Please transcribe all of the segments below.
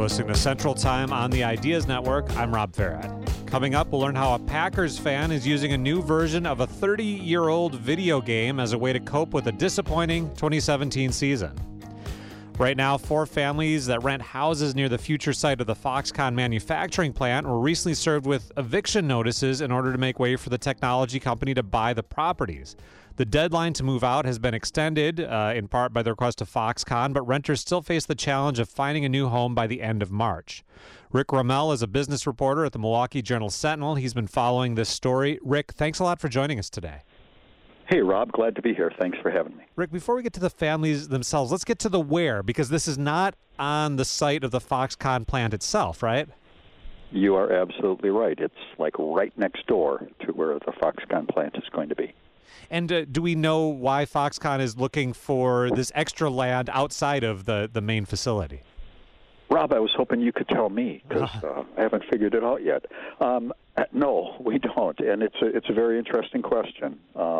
listening to Central Time on the Ideas Network. I'm Rob Farad. Coming up, we'll learn how a Packers fan is using a new version of a 30-year-old video game as a way to cope with a disappointing 2017 season. Right now, 4 families that rent houses near the future site of the Foxconn manufacturing plant were recently served with eviction notices in order to make way for the technology company to buy the properties. The deadline to move out has been extended, in part by the request of Foxconn, but renters still face the challenge of finding a new home by the end of March. Rick Rommel is a business reporter at the Milwaukee Journal-Sentinel. He's been following this story. Rick, thanks a lot for joining us today. Hey, Rob, glad to be here. Thanks for having me. Rick, before we get to the families themselves, let's get to the where, because this is not on the site of the Foxconn plant itself, right? You are absolutely right. It's like right next door to where the Foxconn plant is going to be. And do we know why Foxconn is looking for this extra land outside of the main facility? Rob, I was hoping you could tell me, because I haven't figured it out yet. No, we don't, and it's a very interesting question.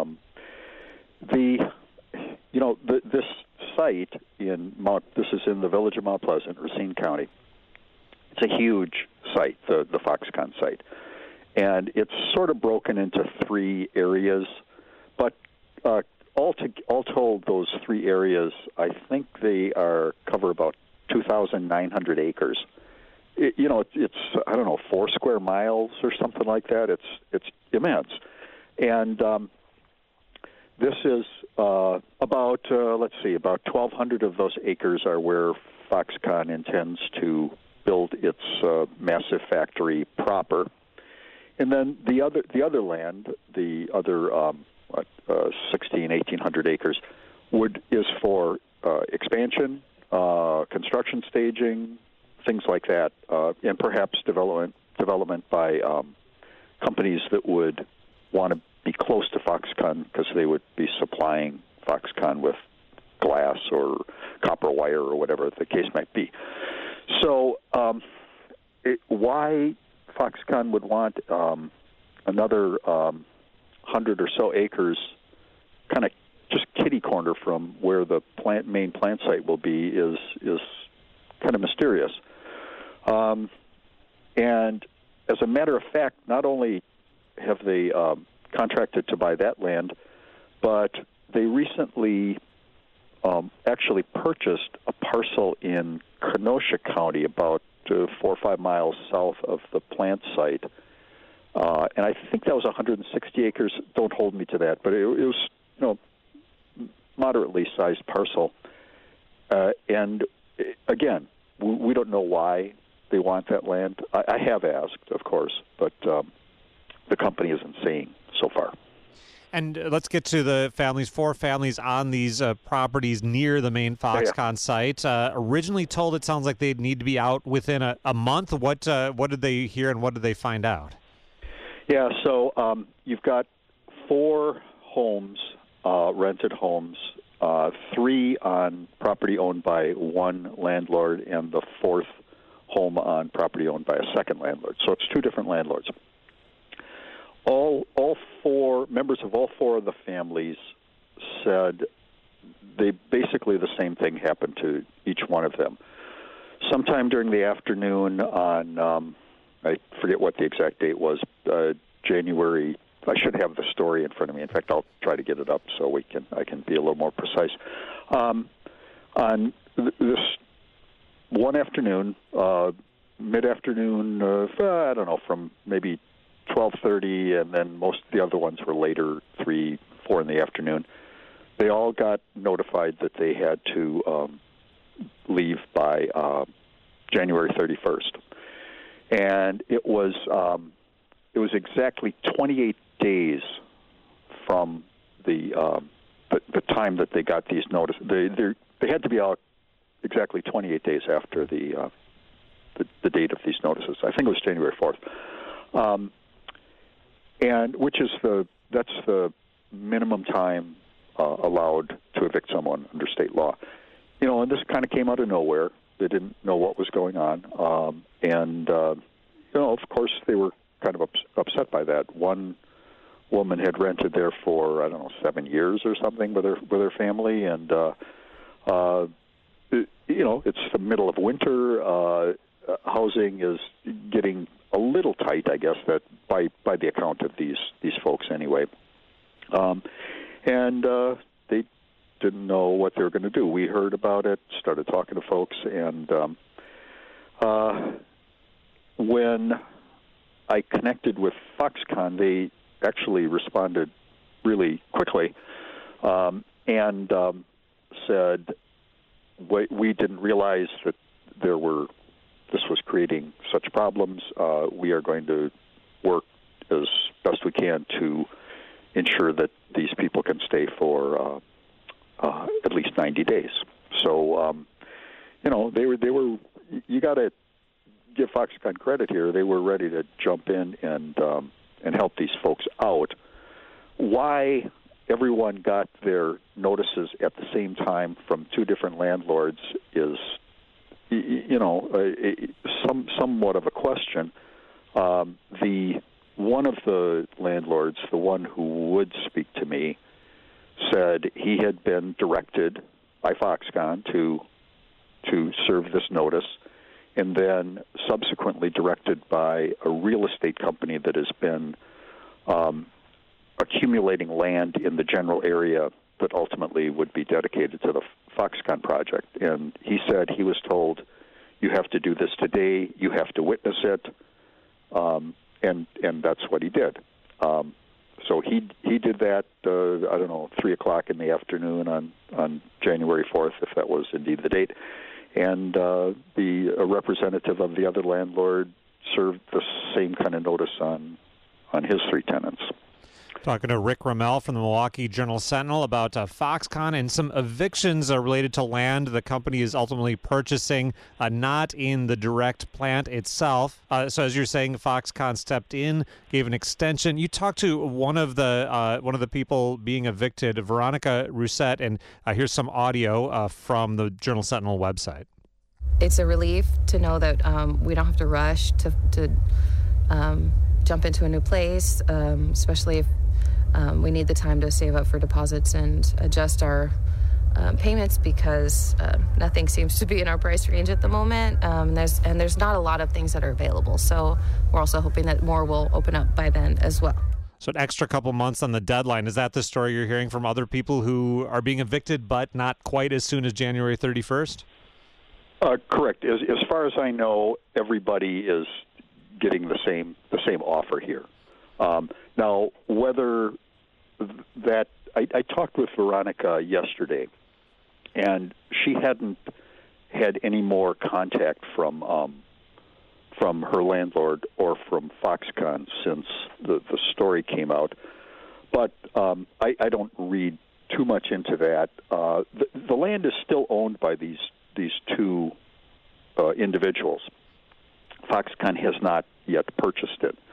This site this is in the village of Mount Pleasant, Racine County. It's a huge site, the Foxconn site, and it's sort of broken into 3 areas. But all told, those 3 areas, I think they cover about 2,900 acres. It's I don't know, 4 square miles or something like that. It's immense, and this is about 1,200 of those acres are where Foxconn intends to build its massive factory proper, and then the other land, the other 1,800 acres, is for expansion, construction staging, things like that, and perhaps development by companies that would want to be close to Foxconn because they would be supplying Foxconn with glass or copper wire or whatever the case might be. So why Foxconn would want another 100 or so acres kind of just kitty corner from where the main plant site will be is kind of mysterious. And as a matter of fact, not only have they contracted to buy that land, but they recently actually purchased a parcel in Kenosha County, about 4 or 5 miles south of the plant site. And I think that was 160 acres. Don't hold me to that, but it was, moderately sized parcel. And again, we don't know why they want that land. I have asked, of course, but the company isn't saying so far. And let's get to the families, 4 families on these properties near the main Foxconn site. Originally told, it sounds like they'd need to be out within a month. What did they hear and what did they find out? Yeah, so you've got 4 homes, rented homes, 3 on property owned by one landlord, and the 4th home on property owned by a second landlord. So it's 2 different landlords. All 4 members of all 4 of the families said basically the same thing happened to each one of them. Sometime during the afternoon on I forget what the exact date was, January. I should have the story in front of me. In fact, I'll try to get it up so I can be a little more precise. On this one afternoon, mid-afternoon, I don't know, from maybe 12:30, and then most of the other ones were later, 3, 4 in the afternoon. They all got notified that they had to leave by January 31st. And it was exactly 28 days from the time that they got these notices. They had to be out exactly 28 days after the date of these notices. I think it was January 4th, and that's the minimum time allowed to evict someone under state law. And this kind of came out of nowhere. They didn't know what was going on, and of course they were kind of upset by that. One woman had rented there for 7 years or something with her family, and it's the middle of winter. housing is getting a little tight, I guess, that by the account of these folks anyway. And they didn't know what they were going to do. We heard about it, started talking to folks, and when I connected with Foxconn, they actually responded really quickly and said, we didn't realize that this was creating such problems. We are going to work as best we can to ensure that these people can stay for at least 90 days. So, they were. You got to give Foxconn credit here. They were ready to jump in and help these folks out. Why everyone got their notices at the same time from two different landlords is, somewhat of a question. One of the landlords, the one who would speak to me, said he had been directed by Foxconn to serve this notice, and then subsequently directed by a real estate company that has been accumulating land in the general area that ultimately would be dedicated to the Foxconn project. And he said he was told, you have to do this today, you have to witness it, and that's what he did. So he did that, 3 o'clock in the afternoon on January 4th, if that was indeed the date. And a representative of the other landlord served the same kind of notice on his three tenants. Talking to Rick Ramel from the Milwaukee Journal-Sentinel about Foxconn and some evictions related to land the company is ultimately purchasing, not in the direct plant itself. So as you're saying, Foxconn stepped in, gave an extension. You talked to one of the people being evicted, Veronica Rousset, and here's some audio from the Journal-Sentinel website. It's a relief to know that we don't have to rush to jump into a new place, especially if we need the time to save up for deposits and adjust our payments, because nothing seems to be in our price range at the moment. There's not a lot of things that are available. So we're also hoping that more will open up by then as well. So an extra couple months on the deadline. Is that the story you're hearing from other people who are being evicted, but not quite as soon as January 31st? Correct. As far as I know, everybody is getting the same offer here. Now, whether that I talked with Veronica yesterday, and she hadn't had any more contact from her landlord or from Foxconn since the story came out. But I don't read too much into that. The land is still owned by these two individuals. Foxconn has not yet purchased it.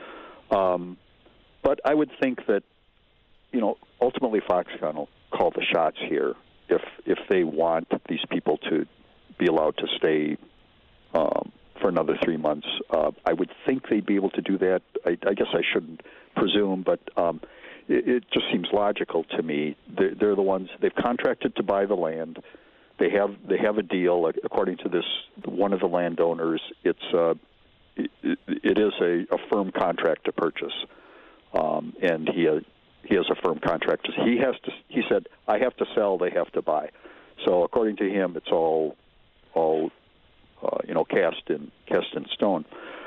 But I would think that, ultimately Foxconn will call the shots here if they want these people to be allowed to stay for another 3 months. I would think they'd be able to do that. I guess I shouldn't presume, but it just seems logical to me. They're the ones, they've contracted to buy the land. They have a deal. According to this, one of the landowners, it is a firm contract to purchase, and he has a firm contract. He said, I have to sell, they have to buy. So according to him, it's all cast in stone.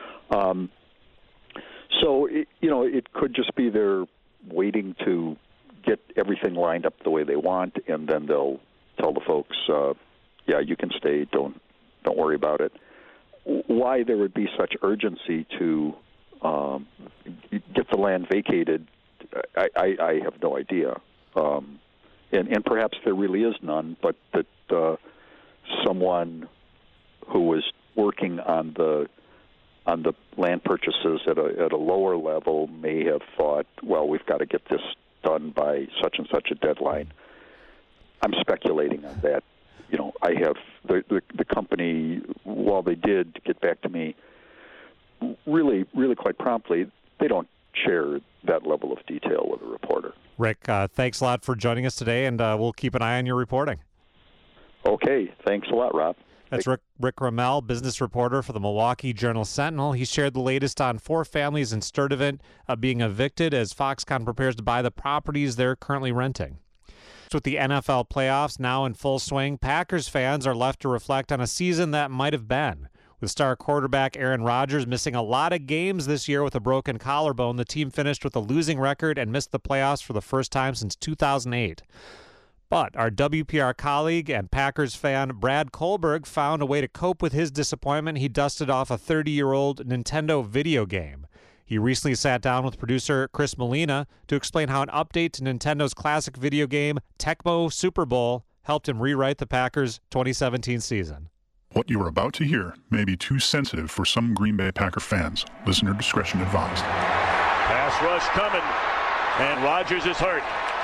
So it could just be they're waiting to get everything lined up the way they want, and then they'll tell the folks, you can stay, don't worry about it. Why there would be such urgency to get the land vacated, I have no idea. And perhaps there really is none, but that someone who was working on the land purchases at a lower level may have thought, well, we've got to get this done by such and such a deadline. I'm speculating on that. I have the company, while they did get back to me really, really quite promptly, they don't share that level of detail with a reporter. Rick, thanks a lot for joining us today, and we'll keep an eye on your reporting. Okay. Thanks a lot, Rob. That's Rick Ramel, business reporter for the Milwaukee Journal-Sentinel. He shared the latest on 4 families in Sturtevant being evicted as Foxconn prepares to buy the properties they're currently renting. With the NFL playoffs now in full swing, Packers fans are left to reflect on a season that might have been. With star quarterback Aaron Rodgers missing a lot of games this year with a broken collarbone, the team finished with a losing record and missed the playoffs for the first time since 2008. But our WPR colleague and Packers fan Brad Kohlberg found a way to cope with his disappointment. He dusted off a 30-year-old Nintendo video game. He recently sat down with producer Chris Molina to explain how an update to Nintendo's classic video game, Tecmo Super Bowl, helped him rewrite the Packers' 2017 season. What you are about to hear may be too sensitive for some Green Bay Packer fans. Listener discretion advised. Pass rush coming, and Rodgers is hurt.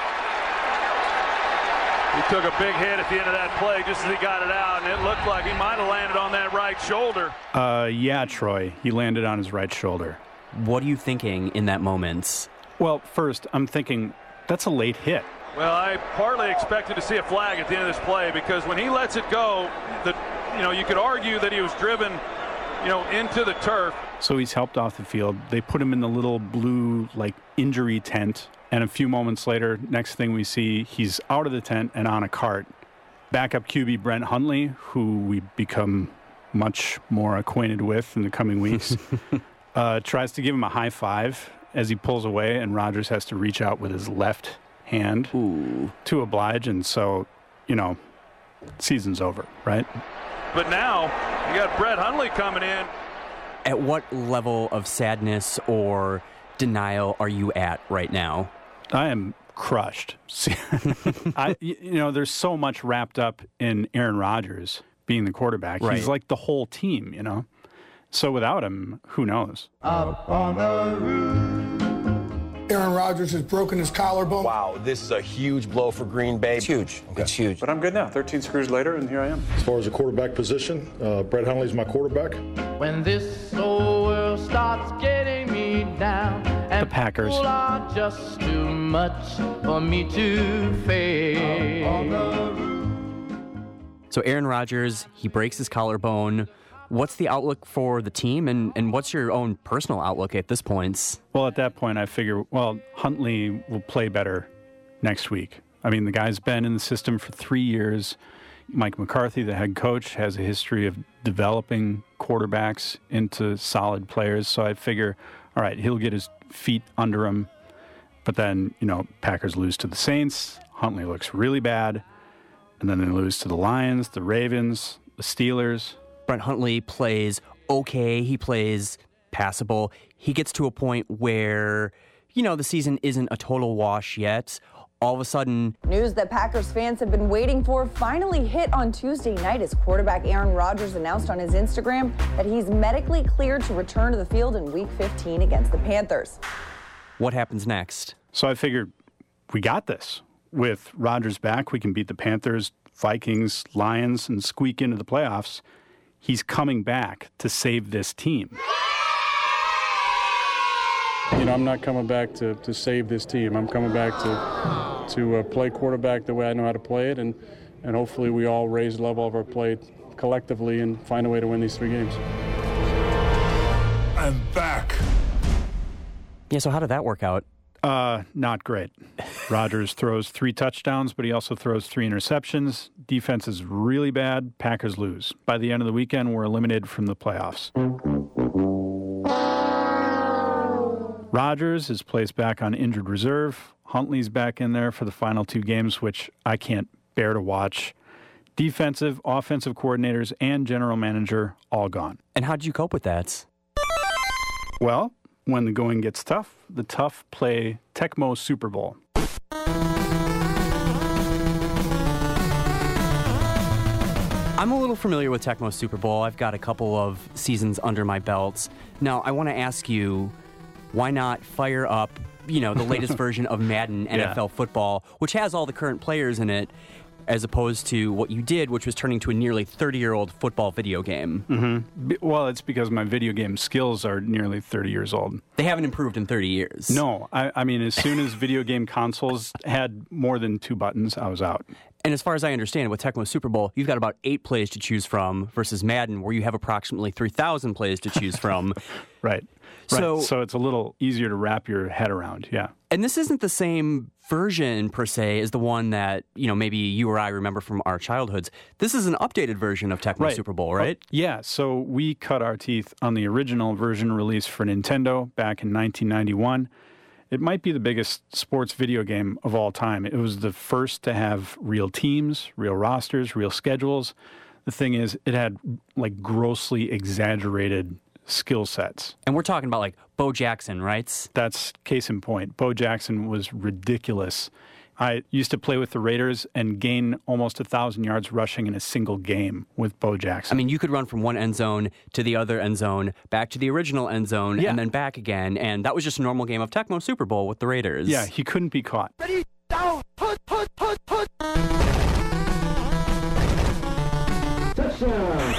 He took a big hit at the end of that play just as he got it out, and it looked like he might have landed on that right shoulder. Yeah, Troy. He landed on his right shoulder. What are you thinking in that moment? Well, first, I'm thinking that's a late hit. Well, I partly expected to see a flag at the end of this play because when he lets it go, you could argue that he was driven, into the turf. So he's helped off the field. They put him in the little blue, injury tent. And a few moments later, next thing we see, he's out of the tent and on a cart. Backup QB Brent Hundley, who we become much more acquainted with in the coming weeks, tries to give him a high five as he pulls away, and Rodgers has to reach out with his left hand to oblige. And so, season's over, right? But now you got Brett Hundley coming in. At what level of sadness or denial are you at right now? I am crushed. There's so much wrapped up in Aaron Rodgers being the quarterback. Right. He's like the whole team, So without him, who knows? Up on the roof. Aaron Rodgers has broken his collarbone. Wow, this is a huge blow for Green Bay. It's huge. Okay. It's huge. But I'm good now. 13 screws later, and here I am. As far as the quarterback position, Brett Hundley's my quarterback. When this old world starts getting me down, and the Packers people are just too much for me to face. So Aaron Rodgers, he breaks his collarbone. What's the outlook for the team, and what's your own personal outlook at this point? Well, at that point, I figure, Hundley will play better next week. I mean, the guy's been in the system for 3 years. Mike McCarthy, the head coach, has a history of developing quarterbacks into solid players. So I figure, all right, he'll get his feet under him. But then, Packers lose to the Saints. Hundley looks really bad. And then they lose to the Lions, the Ravens, the Steelers. Brent Hundley plays okay. He plays passable. He gets to a point where, the season isn't a total wash yet. All of a sudden, news that Packers fans have been waiting for finally hit on Tuesday night as quarterback Aaron Rodgers announced on his Instagram that he's medically cleared to return to the field in Week 15 against the Panthers. What happens next? So I figured we got this. With Rodgers back, we can beat the Panthers, Vikings, Lions, and squeak into the playoffs. He's coming back to save this team. I'm not coming back to save this team. I'm coming back to play quarterback the way I know how to play it, and hopefully we all raise the level of our play collectively and find a way to win these 3 games. I'm back. Yeah, so how did that work out? Not great. Rodgers throws 3 touchdowns, but he also throws 3 interceptions. Defense is really bad. Packers lose. By the end of the weekend, we're eliminated from the playoffs. Rodgers is placed back on injured reserve. Hundley's back in there for the final 2 games, which I can't bear to watch. Defensive, offensive coordinators, and general manager all gone. And how did you cope with that? Well, when the going gets tough, the tough play Tecmo Super Bowl. I'm a little familiar with Tecmo Super Bowl. I've got a couple of seasons under my belt. Now, I want to ask you, why not fire up, the latest version of Madden NFL football, which has all the current players in it, as opposed to what you did, which was turning to a nearly 30-year-old football video game. Mm-hmm. Well, it's because my video game skills are nearly 30 years old. They haven't improved in 30 years. No. I mean, as soon as video game consoles had more than 2 buttons, I was out. And as far as I understand, with Tecmo Super Bowl, you've got about 8 plays to choose from versus Madden, where you have approximately 3,000 plays to choose from. Right. So it's a little easier to wrap your head around, yeah. And this isn't the same version, per se, as the one that, maybe you or I remember from our childhoods. This is an updated version of Tecmo Super Bowl, right? Yeah, so we cut our teeth on the original version released for Nintendo back in 1991. It might be the biggest sports video game of all time. It was the first to have real teams, real rosters, real schedules. The thing is, it had grossly exaggerated skill sets. And we're talking about Bo Jackson, right? That's case in point. Bo Jackson was ridiculous. I used to play with the Raiders and gain almost 1,000 yards rushing in a single game with Bo Jackson. I mean, you could run from one end zone to the other end zone, back to the original end zone, and then back again. And that was just a normal game of Tecmo Super Bowl with the Raiders. Yeah, he couldn't be caught. Ready, down, put. Touchdown.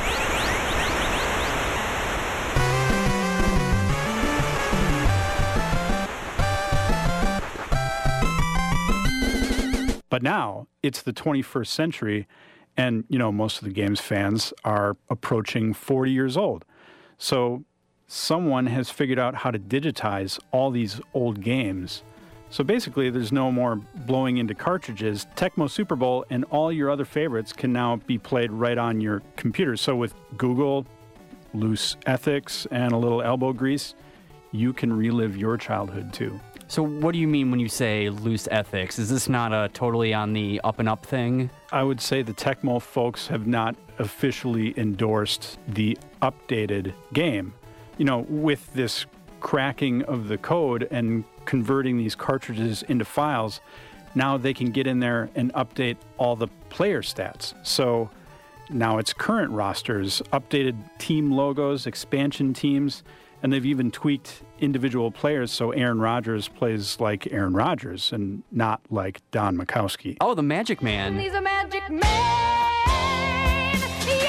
But now it's the 21st century, and, most of the game's fans are approaching 40 years old. So someone has figured out how to digitize all these old games. So basically, there's no more blowing into cartridges. Tecmo Super Bowl and all your other favorites can now be played right on your computer. So with Google, loose ethics, and a little elbow grease, you can relive your childhood too. So what do you mean when you say loose ethics? Is this not a totally on the up and up thing? I would say the Tecmo folks have not officially endorsed the updated game. With this cracking of the code and converting these cartridges into files, now they can get in there and update all the player stats. So now it's current rosters, updated team logos, expansion teams, and they've even tweaked individual players so Aaron Rodgers plays like Aaron Rodgers and not like Don Majkowski. Oh, the Magic Man. He's a magic man.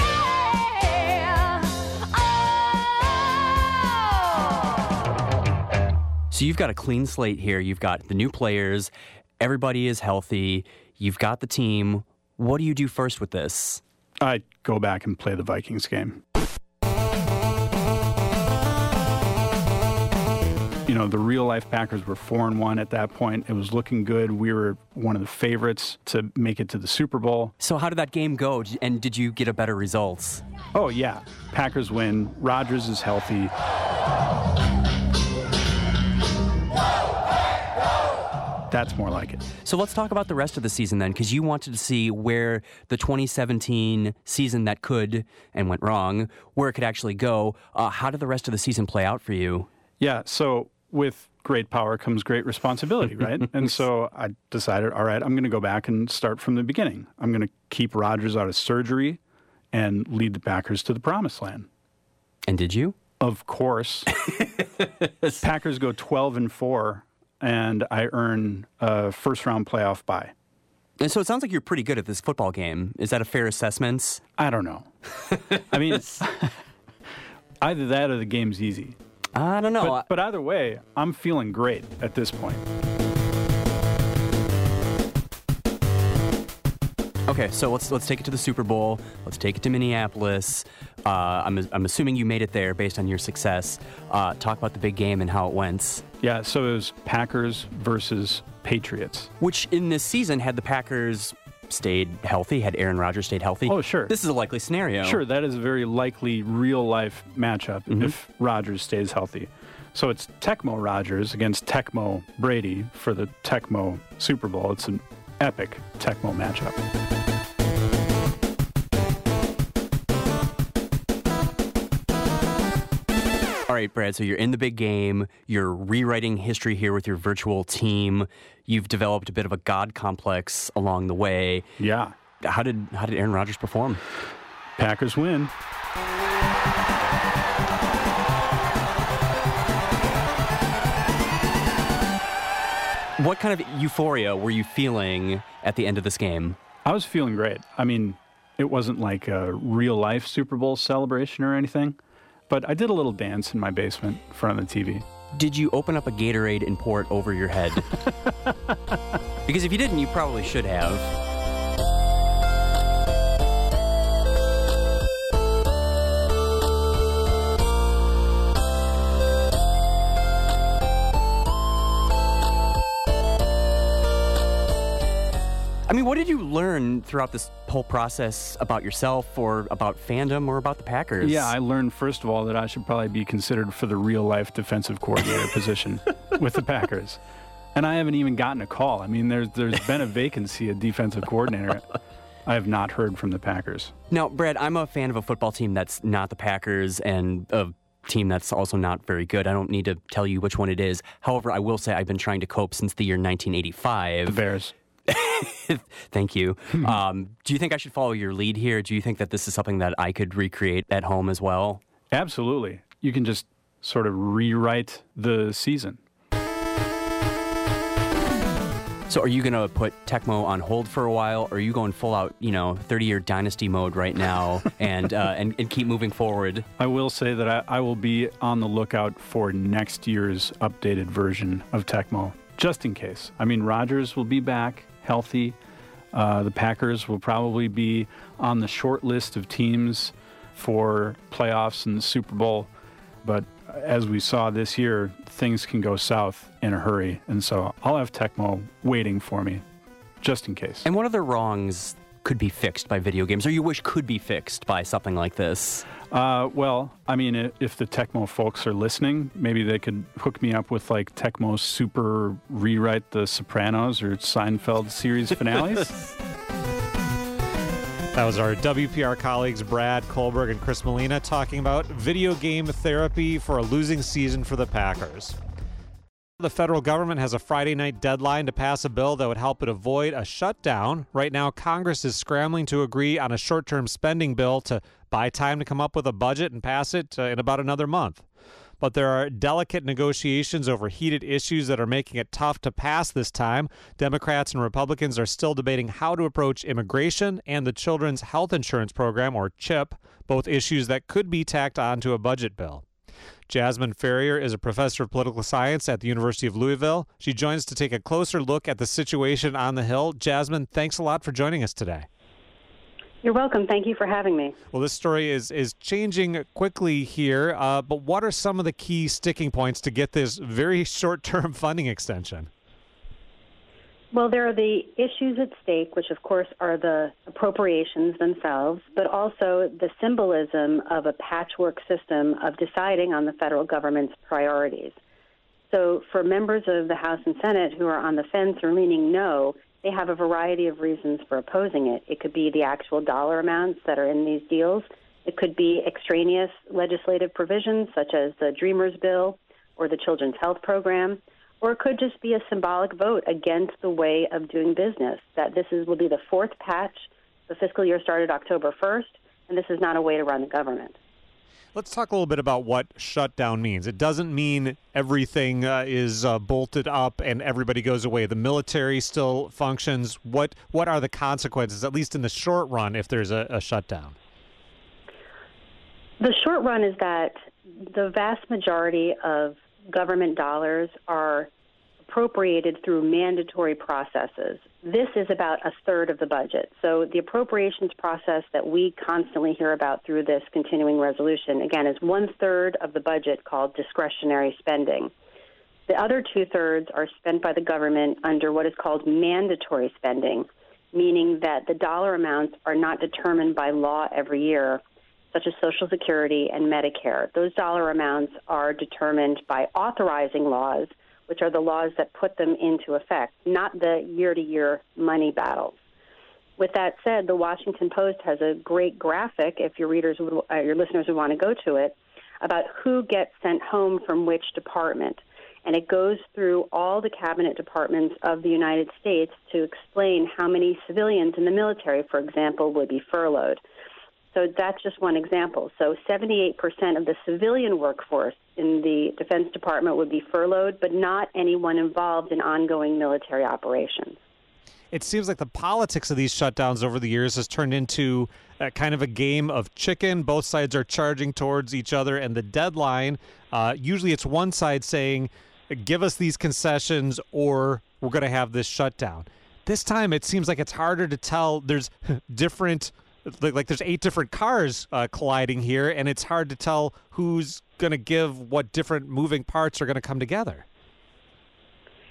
Yeah. Oh. So you've got a clean slate here. You've got the new players. Everybody is healthy. You've got the team. What do you do first with this? I go back and play the Vikings game. The real-life Packers were 4-1 at that point. It was looking good. We were one of the favorites to make it to the Super Bowl. So how did that game go? And did you get a better results? Oh, yeah. Packers win. Rodgers is healthy. That's more like it. So let's talk about the rest of the season then, because you wanted to see where the 2017 season that could and went wrong, where it could actually go. How did the rest of the season play out for you? Yeah, so with great power comes great responsibility, right? And so I decided, all right, I'm going to go back and start from the beginning. I'm going to keep Rodgers out of surgery and lead the Packers to the promised land. And did you? Of course. Packers go 12-4, and I earn a first-round playoff bye. And so it sounds like you're pretty good at this football game. Is that a fair assessment? I don't know. I mean, either that or the game's easy. I don't know. But either way, I'm feeling great at this point. Okay, so let's take it to the Super Bowl. Let's take it to Minneapolis. I'm assuming you made it there based on your success. Talk about the big game and how it went. Yeah, so it was Packers versus Patriots. Which in this season, had the Packers stayed healthy, had Aaron Rodgers stayed healthy? Oh, sure. This is a likely scenario. Sure, that is a very likely real-life matchup if Rodgers stays healthy. So it's Tecmo Rodgers against Tecmo Brady for the Tecmo Super Bowl. It's an epic Tecmo matchup. All right, Brad, so you're in the big game. You're rewriting history here with your virtual team. You've developed a bit of a God complex along the way. Yeah. How did Aaron Rodgers perform? Packers win. What kind of euphoria were you feeling at the end of this game? I was feeling great. I mean, it wasn't like a real-life Super Bowl celebration or anything, but I did a little dance in my basement in front of the TV. Did you open up a Gatorade and pour it over your head? Because if you didn't, you probably should have. what did you learn throughout this whole process about yourself or about fandom or about the Packers? Yeah, I learned, first of all, that I should probably be considered for the real-life defensive coordinator position with the Packers. And I haven't even gotten a call. I mean, there's been a vacancy at defensive coordinator. I have not heard from the Packers. Now, Brad, I'm a fan of a football team that's not the Packers and a team that's also not very good. I don't need to tell you which one it is. However, I will say I've been trying to cope since the year 1985. The Bears. Thank you. Do you think I should follow your lead here? Do you think that this is something that I could recreate at home as well? Absolutely. You can just sort of rewrite the season. So are you going to put Tecmo on hold for a while, or are you going full out, 30-year dynasty mode right now and keep moving forward? I will say that I will be on the lookout for next year's updated version of Tecmo, just in case. I mean, Rodgers will be back, healthy. The Packers will probably be on the short list of teams for playoffs and the Super Bowl. But as we saw this year, things can go south in a hurry. And so I'll have Tecmo waiting for me, just in case. And what other wrongs could be fixed by video games, or you wish could be fixed by something like this? Well, I mean, if the Tecmo folks are listening, maybe they could hook me up with, like, Tecmo Super Rewrite the Sopranos or Seinfeld series finales. That was our WPR colleagues Brad Kohlberg and Chris Molina talking about video game therapy for a losing season for the Packers. The federal government has a Friday night deadline to pass a bill that would help it avoid a shutdown. Right now, Congress is scrambling to agree on a short-term spending bill to buy time to come up with a budget and pass it in about another month. But there are delicate negotiations over heated issues that are making it tough to pass this time. Democrats and Republicans are still debating how to approach immigration and the Children's Health Insurance Program, or CHIP, both issues that could be tacked onto a budget bill. Jasmine Ferrier is a professor of political science at the University of Louisville. She joins to take a closer look at the situation on the Hill. Jasmine, thanks a lot for joining us today. You're welcome. Thank you for having me. Well, this story is changing quickly here, but what are some of the key sticking points to get this very short-term funding extension? Well, there are the issues at stake, which, of course, are the appropriations themselves, but also the symbolism of a patchwork system of deciding on the federal government's priorities. So for members of the House and Senate who are on the fence or leaning no, they have a variety of reasons for opposing it. It could be the actual dollar amounts that are in these deals. It could be extraneous legislative provisions, such as the Dreamers Bill or the Children's Health Program. Or it could just be a symbolic vote against the way of doing business, that this will be the fourth patch. The fiscal year started October 1st, and this is not a way to run the government. Let's talk a little bit about what shutdown means. It doesn't mean everything is bolted up and everybody goes away. The military still functions. What are the consequences, at least in the short run, if there's a shutdown? The short run is that the vast majority of government dollars are appropriated through mandatory processes. This is about a third of the budget. So the appropriations process that we constantly hear about through this continuing resolution, again, is 1/3 of the budget called discretionary spending. The other 2/3 are spent by the government under what is called mandatory spending, meaning that the dollar amounts are not determined by law every year, such as Social Security and Medicare. Those dollar amounts are determined by authorizing laws, which are the laws that put them into effect, not the year-to-year money battles. With that said, the Washington Post has a great graphic, if your listeners would want to go to it, about who gets sent home from which department. And it goes through all the cabinet departments of the United States to explain how many civilians in the military, for example, would be furloughed. So that's just one example. So 78% of the civilian workforce in the Defense Department would be furloughed, but not anyone involved in ongoing military operations. It seems like the politics of these shutdowns over the years has turned into kind of a game of chicken. Both sides are charging towards each other, and the deadline, usually it's one side saying, give us these concessions or we're going to have this shutdown. This time it seems like it's harder to tell. There's different... Like there's 8 different cars colliding here, and it's hard to tell who's going to give what different moving parts are going to come together.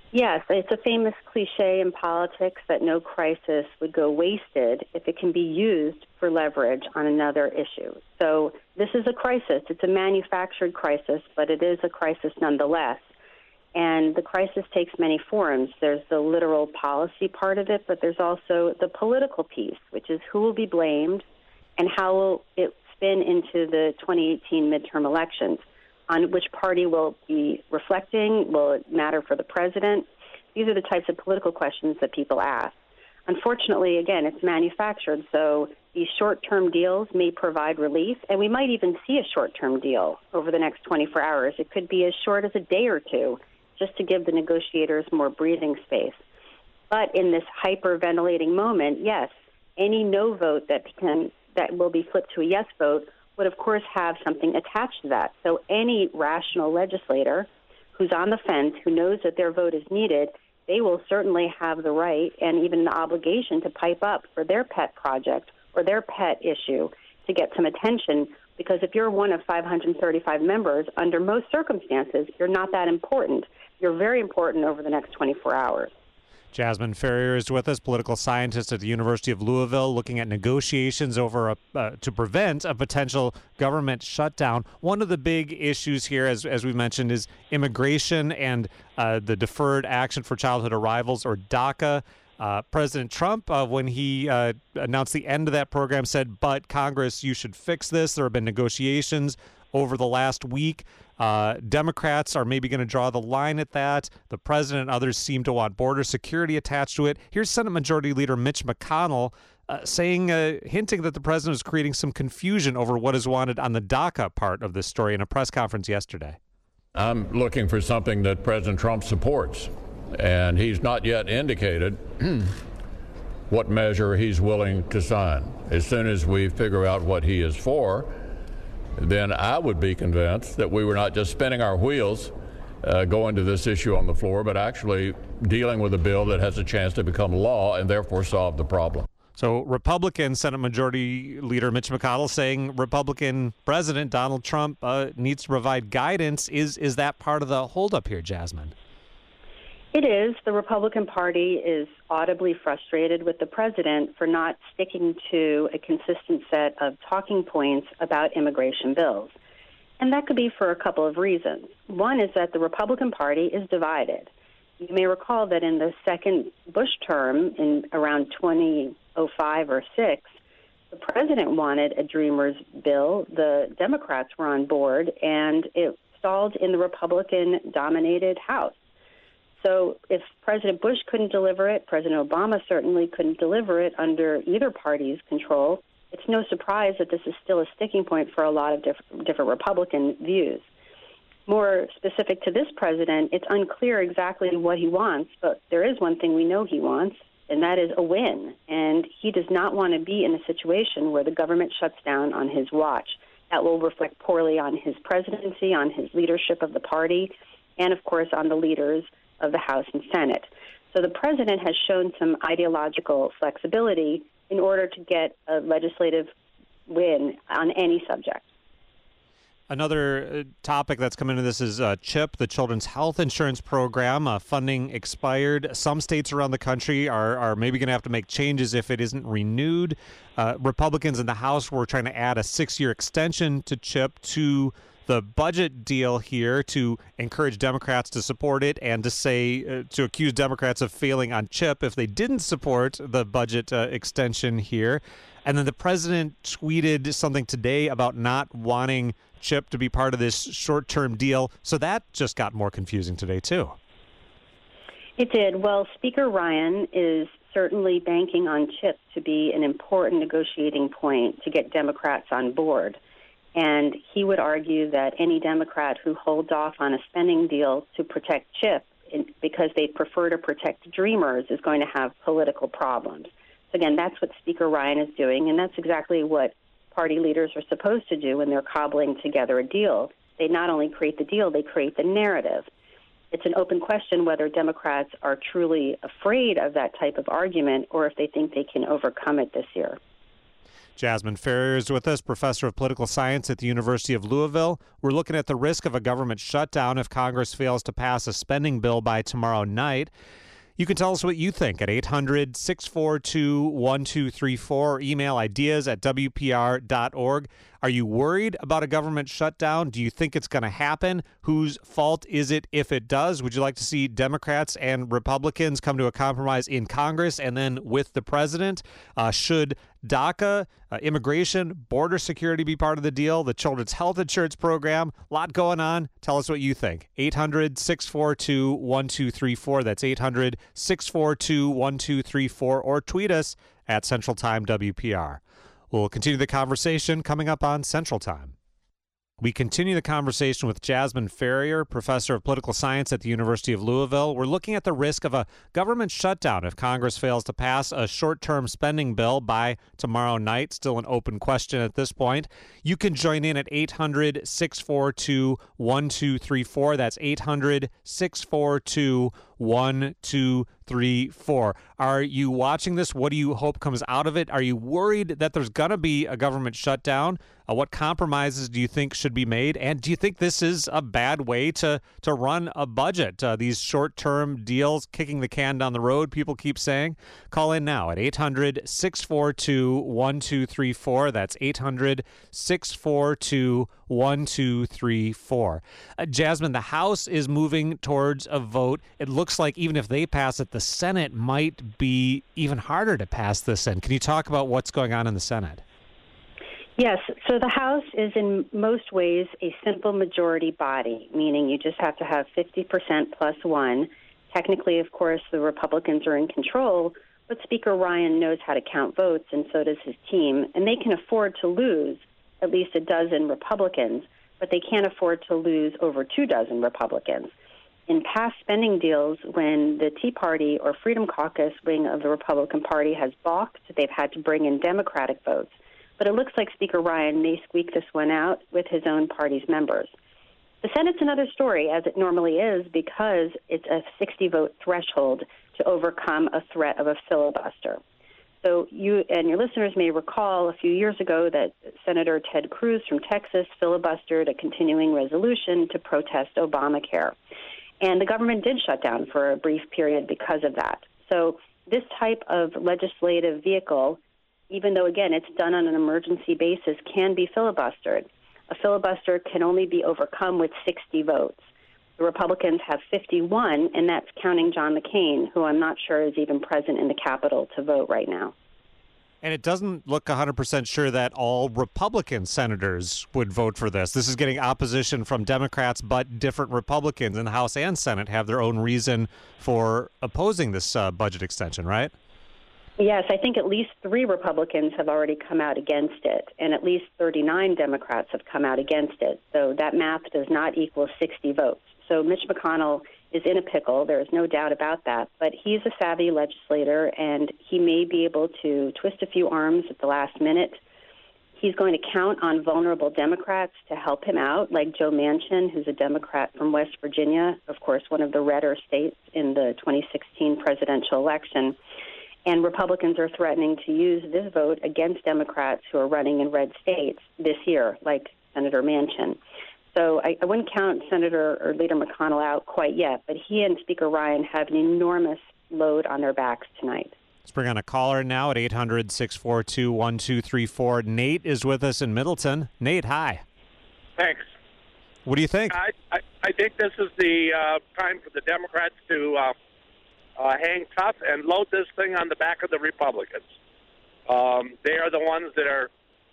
Yes, it's a famous cliche in politics that no crisis would go wasted if it can be used for leverage on another issue. So this is a crisis. It's a manufactured crisis, but it is a crisis nonetheless. And the crisis takes many forms. There's the literal policy part of it, but there's also the political piece, which is who will be blamed and how will it spin into the 2018 midterm elections. On which party will be reflecting? Will it matter for the president? These are the types of political questions that people ask. Unfortunately, again, it's manufactured, so these short-term deals may provide relief, and we might even see a short-term deal over the next 24 hours. It could be as short as a day or two, just to give the negotiators more breathing space. But in this hyperventilating moment, yes, any no vote that will be flipped to a yes vote would, of course, have something attached to that. So any rational legislator who's on the fence, who knows that their vote is needed, they will certainly have the right and even the obligation to pipe up for their pet project or their pet issue to get some attention, because if you're one of 535 members, under most circumstances, you're not that important. You're very important over the next 24 hours. Jasmine Ferrier is with us, political scientist at the University of Louisville, looking at negotiations over to prevent a potential government shutdown. One of the big issues here, as we mentioned, is immigration and the Deferred Action for Childhood Arrivals, or DACA. President Trump, when he announced the end of that program, said, but Congress, you should fix this. There have been negotiations over the last week. Democrats are maybe going to draw the line at that. The president and others seem to want border security attached to it. Here's Senate Majority Leader Mitch McConnell hinting that the president is creating some confusion over what is wanted on the DACA part of this story in a press conference yesterday. I'm looking for something that President Trump supports, and he's not yet indicated what measure he's willing to sign. As soon as we figure out what he is for, then I would be convinced that we were not just spinning our wheels going to this issue on the floor, but actually dealing with a bill that has a chance to become law and therefore solve the problem. So Republican Senate Majority Leader Mitch McConnell saying Republican President Donald Trump needs to provide guidance. Is that part of the holdup here, Jasmine? It is. The Republican Party is audibly frustrated with the president for not sticking to a consistent set of talking points about immigration bills. And that could be for a couple of reasons. One is that the Republican Party is divided. You may recall that in the second Bush term, in around 2005 or 6, the president wanted a Dreamers bill. The Democrats were on board, and it stalled in the Republican-dominated House. So if President Bush couldn't deliver it, President Obama certainly couldn't deliver it under either party's control. It's no surprise that this is still a sticking point for a lot of different Republican views. More specific to this president, it's unclear exactly what he wants, but there is one thing we know he wants, and that is a win. And he does not want to be in a situation where the government shuts down on his watch. That will reflect poorly on his presidency, on his leadership of the party, and, of course, on the leaders of the House and Senate. So the president has shown some ideological flexibility in order to get a legislative win on any subject. Another topic that's come into this is CHIP, the Children's Health Insurance Program. Funding expired. Some states around the country are maybe going to have to make changes if it isn't renewed. Republicans in the House were trying to add a 6-year extension to CHIP to the budget deal here to encourage Democrats to support it and to say to accuse Democrats of failing on CHIP if they didn't support the budget extension here. And then the president tweeted something today about not wanting CHIP to be part of this short-term deal. So that just got more confusing today, too. It did. Well, Speaker Ryan is certainly banking on CHIP to be an important negotiating point to get Democrats on board. And he would argue that any Democrat who holds off on a spending deal to protect CHIP because they prefer to protect Dreamers is going to have political problems. So again, that's what Speaker Ryan is doing, and that's exactly what party leaders are supposed to do when they're cobbling together a deal. They not only create the deal, they create the narrative. It's an open question whether Democrats are truly afraid of that type of argument or if they think they can overcome it this year. Jasmine Ferrier is with us, professor of political science at the University of Louisville. We're looking at the risk of a government shutdown if Congress fails to pass a spending bill by tomorrow night. You can tell us what you think at 800-642-1234 or email ideas@wpr.org. Are you worried about a government shutdown? Do you think it's going to happen? Whose fault is it if it does? Would you like to see Democrats and Republicans come to a compromise in Congress and then with the president? Should DACA, immigration, border security be part of the deal? The Children's Health Insurance Program, a lot going on. Tell us what you think. 800-642-1234. That's 800-642-1234. Or tweet us at Central Time WPR. We'll continue the conversation coming up on Central Time. We continue the conversation with Jasmine Ferrier, professor of political science at the University of Louisville. We're looking at the risk of a government shutdown if Congress fails to pass a short-term spending bill by tomorrow night. Still an open question at this point. You can join in at 800-642-1234. That's 800-642-1234. Are you watching this? What do you hope comes out of it? Are you worried that there's going to be a government shutdown? What compromises do you think should be made? And do you think this is a bad way to run a budget? These short-term deals, kicking the can down the road, people keep saying. Call in now at 800-642-1234. That's 800-642-1234. Jasmine, the House is moving towards a vote. It looks like even if they pass it, the Senate might be even harder to pass this in. Can you talk about what's going on in the Senate? Yes. So the House is in most ways a simple majority body, meaning you just have to have 50% plus one. Technically, of course, the Republicans are in control, but Speaker Ryan knows how to count votes, and so does his team. And they can afford to lose at least a dozen Republicans, but they can't afford to lose over 24 Republicans. In past spending deals, when the Tea Party or Freedom Caucus wing of the Republican Party has balked, they've had to bring in Democratic votes. But it looks like Speaker Ryan may squeak this one out with his own party's members. The Senate's another story, as it normally is, because it's a 60-vote threshold to overcome a threat of a filibuster. So you and your listeners may recall a few years ago that Senator Ted Cruz from Texas filibustered a continuing resolution to protest Obamacare. And the government did shut down for a brief period because of that. So this type of legislative vehicle, even though, again, it's done on an emergency basis, can be filibustered. A filibuster can only be overcome with 60 votes. The Republicans have 51, and that's counting John McCain, who I'm not sure is even present in the Capitol to vote right now. And it doesn't look 100% sure that all Republican senators would vote for this. This is getting opposition from Democrats, but different Republicans in the House and Senate have their own reason for opposing this budget extension, right? Yes, I think at least 3 Republicans have already come out against it, and at least 39 Democrats have come out against it. So that math does not equal 60 votes. So Mitch McConnell is in a pickle. There is no doubt about that. But he's a savvy legislator, and he may be able to twist a few arms at the last minute. He's going to count on vulnerable Democrats to help him out, like Joe Manchin, who's a Democrat from West Virginia, of course, one of the redder states in the 2016 presidential election. And Republicans are threatening to use this vote against Democrats who are running in red states this year, like Senator Manchin. So I wouldn't count Senator or Leader McConnell out quite yet, but he and Speaker Ryan have an enormous load on their backs tonight. Let's bring on a caller now at 800-642-1234. Nate is with us in Middleton. Nate, hi. Thanks. What do you think? I think this is the time for the Democrats to hang tough and load this thing on the back of the Republicans. They are the ones that are,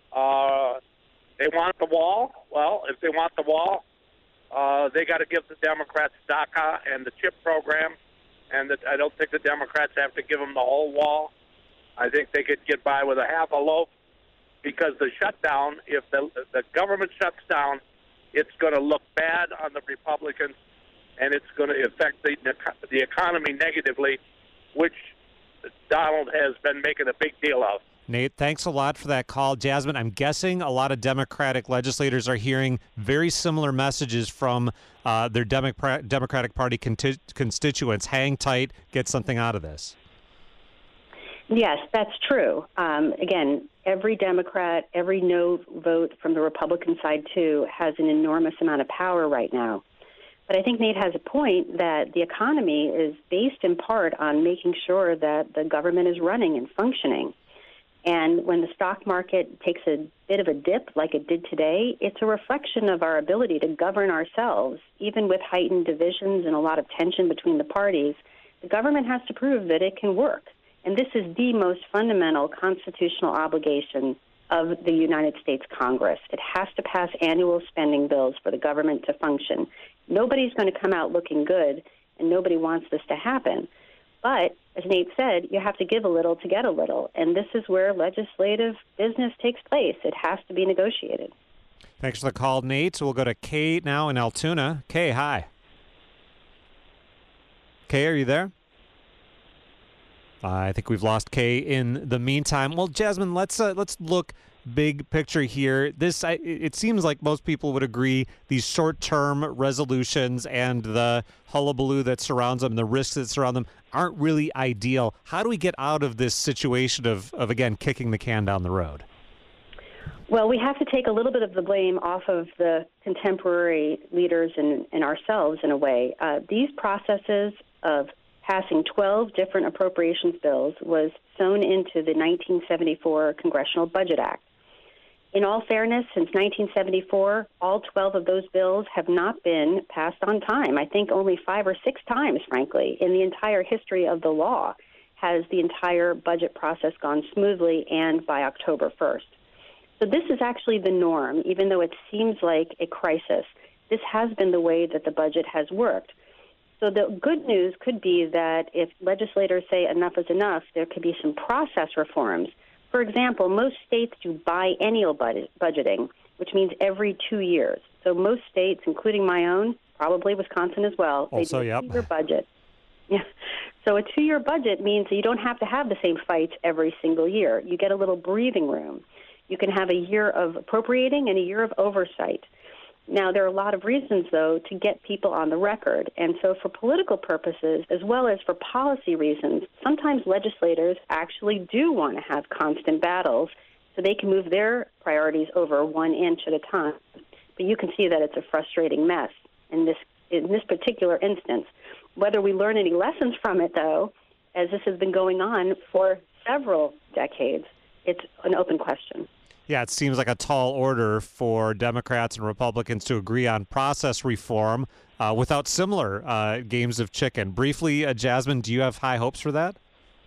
they want the wall. Well, if they want the wall, they got to give the Democrats DACA and the CHIP program, and I don't think the Democrats have to give them the whole wall. I think they could get by with a half a loaf, because the shutdown, if the government shuts down, it's going to look bad on the Republicans, and it's going to affect the economy negatively, which Donald has been making a big deal of. Nate, thanks a lot for that call. Jasmine, I'm guessing a lot of Democratic legislators are hearing very similar messages from their Democratic Party constituents. Hang tight, get something out of this. Yes, that's true. Again, every Democrat, every no vote from the Republican side, too, has an enormous amount of power right now. But I think Nate has a point that the economy is based in part on making sure that the government is running and functioning. And when the stock market takes a bit of a dip like it did today, it's a reflection of our ability to govern ourselves. Even with heightened divisions and a lot of tension between the parties, the government has to prove that it can work. And this is the most fundamental constitutional obligation of the United States Congress. It has to pass annual spending bills for the government to function. Nobody's going to come out looking good, and nobody wants this to happen. But, as Nate said, you have to give a little to get a little, and this is where legislative business takes place. It has to be negotiated. Thanks for the call, Nate. We'll go to Kay now in Altoona. Kay, hi. Kay, are you there? I think we've lost Kay in the meantime. Well, Jasmine, let's look big picture here. It seems like most people would agree these short-term resolutions and the hullabaloo that surrounds them, the risks that surround them, aren't really ideal. How do we get out of this situation of again, kicking the can down the road? Well, we have to take a little bit of the blame off of the contemporary leaders and ourselves in a way. These processes of passing 12 different appropriations bills was sewn into the 1974 Congressional Budget Act. In all fairness, since 1974, all 12 of those bills have not been passed on time. I think only 5 or 6 times, frankly, in the entire history of the law has the entire budget process gone smoothly and by October 1st. So this is actually the norm, even though it seems like a crisis. This has been the way that the budget has worked. So the good news could be that if legislators say enough is enough, there could be some process reforms. For example, most states do biennial budgeting, which means every 2 years. So most states, including my own, probably Wisconsin as well, they do a 2-year budget. Yeah. So a 2-year budget means that you don't have to have the same fights every single year. You get a little breathing room. You can have a year of appropriating and a year of oversight. Now, there are a lot of reasons, though, to get people on the record. And so for political purposes, as well as for policy reasons, sometimes legislators actually do want to have constant battles so they can move their priorities over 1 inch at a time. But you can see that it's a frustrating mess in this particular instance. Whether we learn any lessons from it, though, as this has been going on for several decades, it's an open question. Yeah, it seems like a tall order for Democrats and Republicans to agree on process reform without similar games of chicken. Briefly, Jasmine, do you have high hopes for that?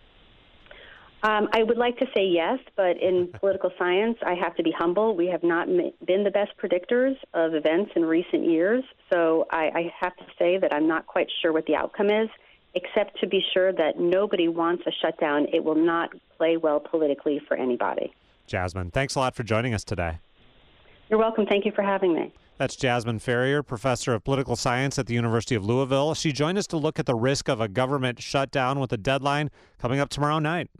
I would like to say yes, but in political science, I have to be humble. We have not been the best predictors of events in recent years, so I have to say that I'm not quite sure what the outcome is, except to be sure that nobody wants a shutdown. It will not play well politically for anybody. Jasmine, thanks a lot for joining us today. You're welcome. Thank you for having me. That's Jasmine Ferrier, professor of political science at the University of Louisville. She joined us to look at the risk of a government shutdown with a deadline coming up tomorrow night.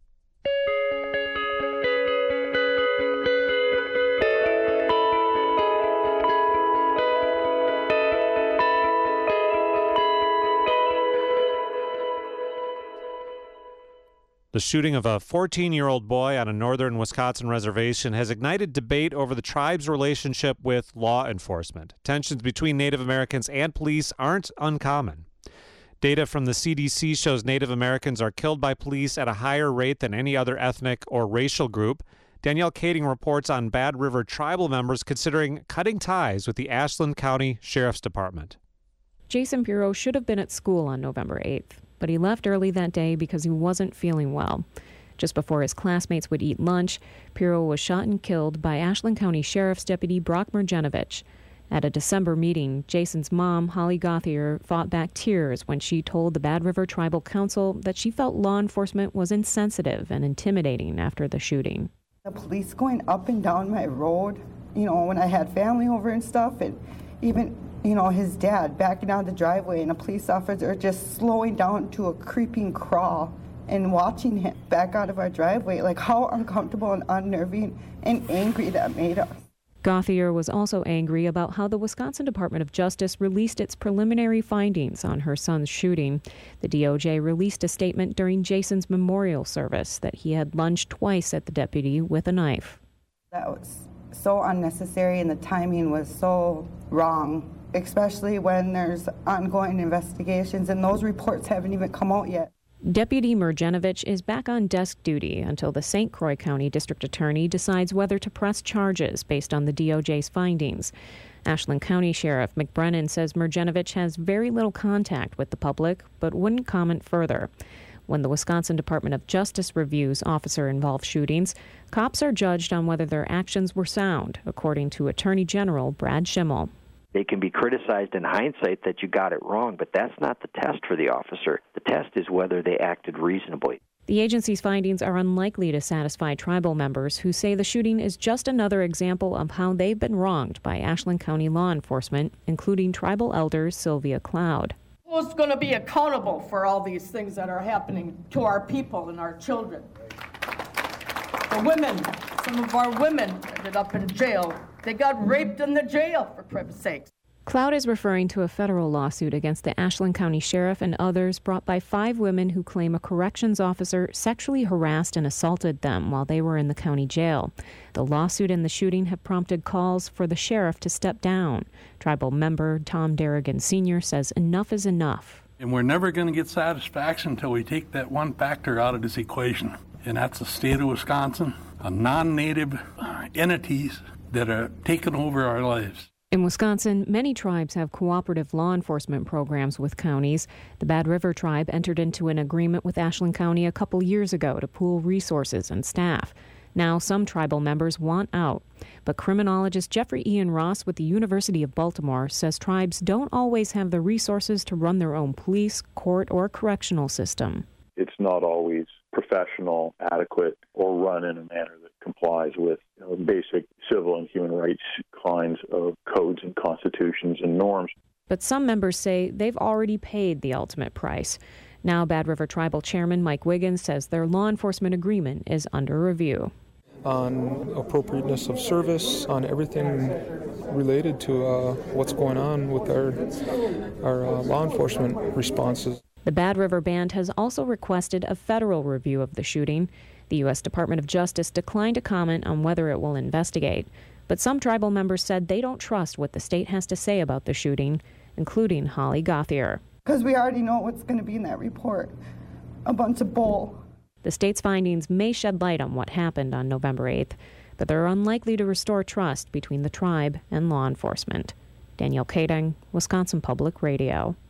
The shooting of a 14-year-old boy on a northern Wisconsin reservation has ignited debate over the tribe's relationship with law enforcement. Tensions between Native Americans and police aren't uncommon. Data from the CDC shows Native Americans are killed by police at a higher rate than any other ethnic or racial group. Danielle Kading reports on Bad River tribal members considering cutting ties with the Ashland County Sheriff's Department. Jason Pirro should have been at school on November 8th. But he left early that day because he wasn't feeling well. Just before his classmates would eat lunch, Pirro was shot and killed by Ashland County Sheriff's Deputy Brock Mergenovich. At a December meeting, Jason's mom, Holly Gauthier, fought back tears when she told the Bad River Tribal Council that she felt law enforcement was insensitive and intimidating after the shooting. The police going up and down my road, when I had family over and stuff, and even his dad backing down the driveway and a police officer just slowing down to a creeping crawl and watching him back out of our driveway, like how uncomfortable and unnerving and angry that made us. Gauthier was also angry about how the Wisconsin Department of Justice released its preliminary findings on her son's shooting. The DOJ released a statement during Jason's memorial service that he had lunged twice at the deputy with a knife. That was so unnecessary, and the timing was so wrong, especially when there's ongoing investigations, and those reports haven't even come out yet. Deputy Murgenovich is back on desk duty until the St. Croix County District Attorney decides whether to press charges based on the DOJ's findings. Ashland County Sheriff McBrennan says Murgenovich has very little contact with the public, but wouldn't comment further. When the Wisconsin Department of Justice reviews officer-involved shootings, cops are judged on whether their actions were sound, according to Attorney General Brad Schimmel. They can be criticized in hindsight that you got it wrong, but that's not the test for the officer. The test is whether they acted reasonably. The agency's findings are unlikely to satisfy tribal members who say the shooting is just another example of how they've been wronged by Ashland County law enforcement, including tribal elder Sylvia Cloud. Who's going to be accountable for all these things that are happening to our people and our children? The women, some of our women ended up in jail. They got raped in the jail, for crip's sakes. Cloud is referring to a federal lawsuit against the Ashland County Sheriff and others brought by 5 women who claim a corrections officer sexually harassed and assaulted them while they were in the county jail. The lawsuit and the shooting have prompted calls for the sheriff to step down. Tribal member Tom Derrigan Sr. says enough is enough. And we're never going to get satisfaction until we take that one factor out of this equation, and that's the state of Wisconsin, non-native entities that are taking over our lives. In Wisconsin, many tribes have cooperative law enforcement programs with counties. The Bad River Tribe entered into an agreement with Ashland County a couple years ago to pool resources and staff. Now, some tribal members want out. But criminologist Jeffrey Ian Ross with the University of Baltimore says tribes don't always have the resources to run their own police, court, or correctional system. It's not always professional, adequate, or run in a manner that complies with basic civil and human rights kinds of codes and constitutions and norms. But some members say they've already paid the ultimate price. Now Bad River Tribal Chairman Mike Wiggins says their law enforcement agreement is under review. On appropriateness of service, on everything related to what's going on with our law enforcement responses. The Bad River Band has also requested a federal review of the shooting. The U.S. Department of Justice declined to comment on whether it will investigate. But some tribal members said they don't trust what the state has to say about the shooting, including Holly Gauthier. Because we already know what's going to be in that report. A bunch of bull. The state's findings may shed light on what happened on November 8th, but they're unlikely to restore trust between the tribe and law enforcement. Danielle Kading, Wisconsin Public Radio.